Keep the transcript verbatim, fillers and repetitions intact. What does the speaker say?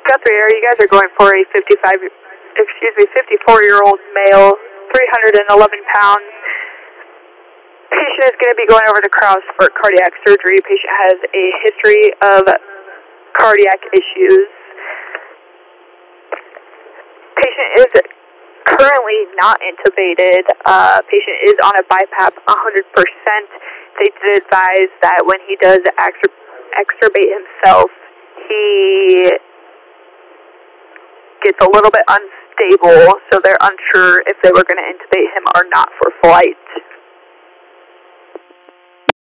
Guthrie Air, you guys are going for a fifty-five, excuse me, fifty-four-year-old male, three hundred eleven pounds. Patient is going to be going over to Krause for cardiac surgery. Patient has a history of cardiac issues. Patient is currently not intubated. Uh, patient is on a BiPAP one hundred percent. They did advise that when he does extubate himself, he gets a little bit unstable, so they're unsure if they were going to intubate him or not for flight.